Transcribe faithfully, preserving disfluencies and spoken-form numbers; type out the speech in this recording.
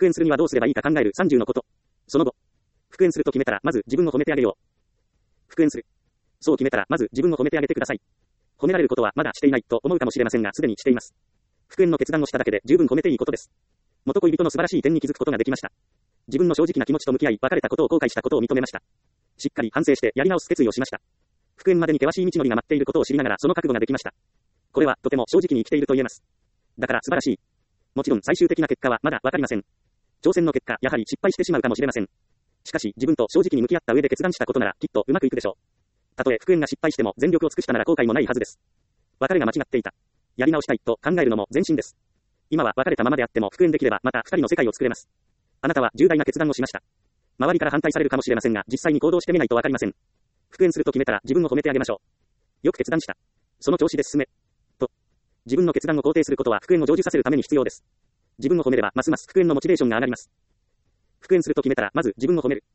復縁するにはどうすればいいか考えるさんじゅうのこと。その後、復縁すると決めたら、まず自分を褒めてあげよう。復縁する。そう決めたら、まず自分を褒めてあげてください。褒められることはまだしていないと思うかもしれませんが、すでにしています。復縁の決断をしただけで十分褒めていいことです。元恋人の素晴らしい点に気づくことができました。自分の正直な気持ちと向き合い、別れたことを後悔したことを認めました。しっかり反省してやり直す決意をしました。復縁までに険しい道のりが待っていることを知りながらその覚悟ができました。これはとても正直に生きていると言えます。だから素晴らしい。もちろん最終的な結果はまだわかりません。挑戦の結果、やはり失敗してしまうかもしれません。しかし自分と正直に向き合った上で決断したことならきっとうまくいくでしょう。たとえ復縁が失敗しても全力を尽くしたなら後悔もないはずです。別れが間違っていた。やり直したいと考えるのも前進です。今は別れたままであっても復縁できればまた二人の世界を作れます。あなたは重大な決断をしました。周りから反対されるかもしれませんが、実際に行動してみないとわかりません。復縁すると決めたら自分を褒めてあげましょう。よく決断した。その調子で進め。と。自分の決断を肯定することは復縁を成就させるために必要です。自分を褒めればますます復縁のモチベーションが上がります。復縁すると決めたらまず自分を褒める。